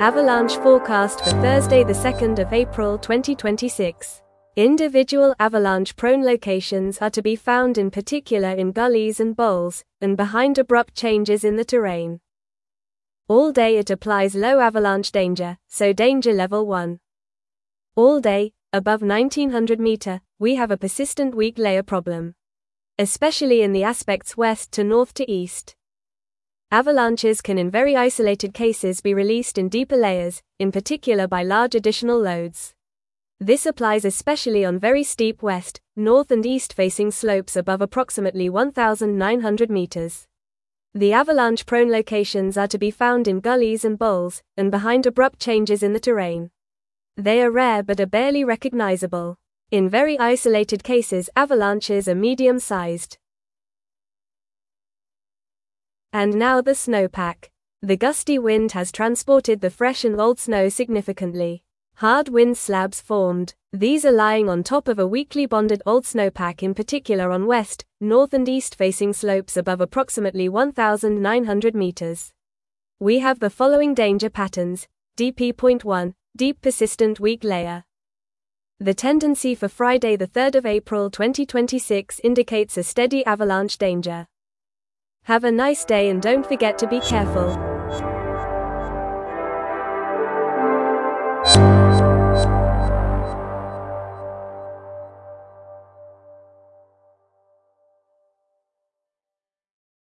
Avalanche forecast for Thursday, the 2nd of April 2026. Individual avalanche-prone locations are to be found in particular in gullies and bowls, and behind abrupt changes in the terrain. All day it applies low avalanche danger, so danger level 1. All day, above 1900 meter, we have a persistent weak layer problem. Especially in the aspects west to north to east. Avalanches can in very isolated cases be released in deeper layers, in particular by large additional loads. This applies especially on very steep west, north and east-facing slopes above approximately 1,900 meters. The avalanche-prone locations are to be found in gullies and bowls, and behind abrupt changes in the terrain. They are rare but are barely recognizable. In very isolated cases, avalanches are medium-sized. And now the snowpack. The gusty wind has transported the fresh and old snow significantly. Hard wind slabs formed. These are lying on top of a weakly bonded old snowpack, in particular on west, north and east-facing slopes above approximately 1,900 meters. We have the following danger patterns. DP.1, deep persistent weak layer. The tendency for Friday the 3rd of April 2026 indicates a steady avalanche danger. Have a nice day and don't forget to be careful.